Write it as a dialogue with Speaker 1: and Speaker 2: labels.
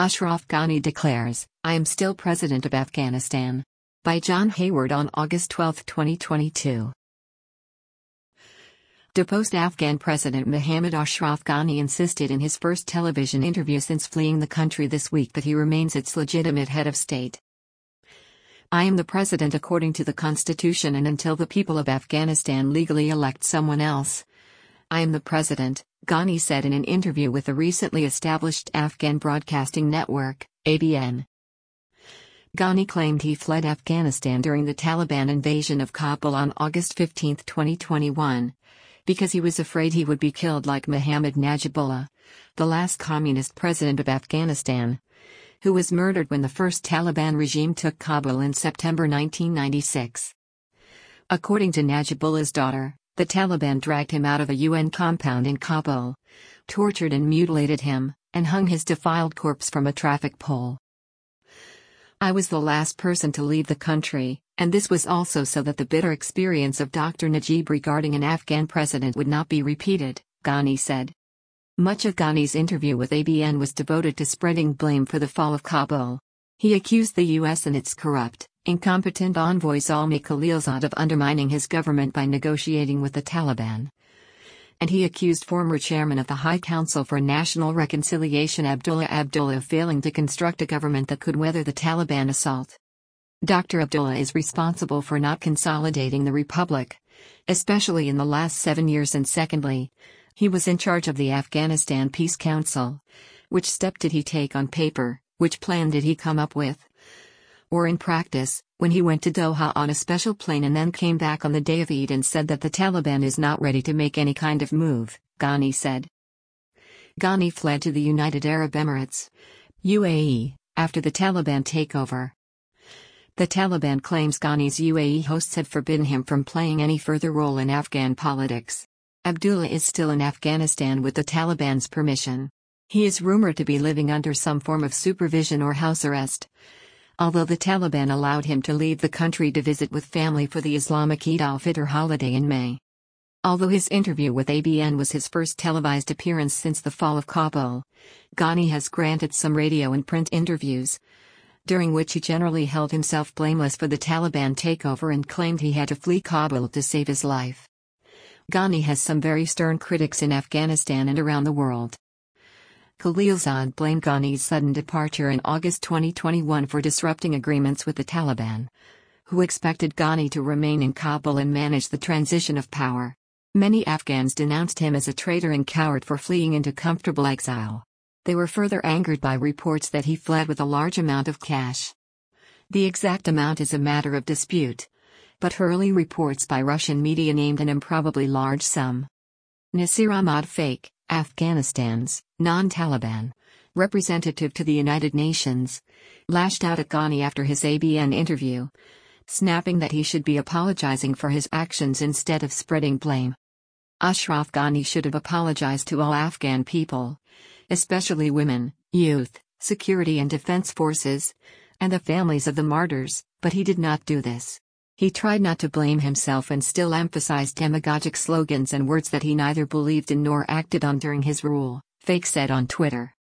Speaker 1: Ashraf Ghani declares, "I am still president of Afghanistan." By John Hayward on August 12, 2022. Deposed Afghan President Mohammad Ashraf Ghani insisted in his first television interview since fleeing the country this week that he remains its legitimate head of state. "I am the president according to the constitution, and until the people of Afghanistan legally elect someone else, I am the president," Ghani said in an interview with the recently established Afghan Broadcasting Network, ABN. Ghani claimed he fled Afghanistan during the Taliban invasion of Kabul on August 15, 2021, because he was afraid he would be killed like Muhammad Najibullah, the last communist president of Afghanistan, who was murdered when the first Taliban regime took Kabul in September 1996. According to Najibullah's daughter, the Taliban dragged him out of a UN compound in Kabul, tortured and mutilated him, and hung his defiled corpse from a traffic pole. "I was the last person to leave the country, and this was also so that the bitter experience of Dr. Najib regarding an Afghan president would not be repeated," Ghani said. Much of Ghani's interview with ABN was devoted to spreading blame for the fall of Kabul. He accused the US and its corrupt, incompetent envoy Zalmay Khalilzad of undermining his government by negotiating with the Taliban. And he accused former chairman of the High Council for National Reconciliation Abdullah Abdullah of failing to construct a government that could weather the Taliban assault. Dr. Abdullah is responsible for not consolidating the republic, especially in the last 7 years, and secondly, he was in charge of the Afghanistan Peace Council. Which step did he take on paper? Which plan did he come up with? Or in practice, when he went to Doha on a special plane and then came back on the day of Eid and said that the Taliban is not ready to make any kind of move, Ghani said. Ghani fled to the United Arab Emirates, UAE, after the Taliban takeover. The Taliban claims Ghani's UAE hosts had forbidden him from playing any further role in Afghan politics. Abdullah is still in Afghanistan with the Taliban's permission. He is rumored to be living under some form of supervision or house arrest, although the Taliban allowed him to leave the country to visit with family for the Islamic Eid al-Fitr holiday in May. Although his interview with ABN was his first televised appearance since the fall of Kabul, Ghani has granted some radio and print interviews, during which he generally held himself blameless for the Taliban takeover and claimed he had to flee Kabul to save his life. Ghani has some very stern critics in Afghanistan and around the world. Khalilzad blamed Ghani's sudden departure in August 2021 for disrupting agreements with the Taliban, who expected Ghani to remain in Kabul and manage the transition of power. Many Afghans denounced him as a traitor and coward for fleeing into comfortable exile. They were further angered by reports that he fled with a large amount of cash. The exact amount is a matter of dispute, but early reports by Russian media named an improbably large sum. Nasir Ahmad Fake, Afghanistan's non-Taliban representative to the United Nations, lashed out at Ghani after his ABN interview, snapping that he should be apologizing for his actions instead of spreading blame. Ashraf Ghani should have apologized to all Afghan people, especially women, youth, security and defense forces, and the families of the martyrs, but he did not do this. He tried not to blame himself and still emphasized demagogic slogans and words that he neither believed in nor acted on during his rule, Fake said on Twitter.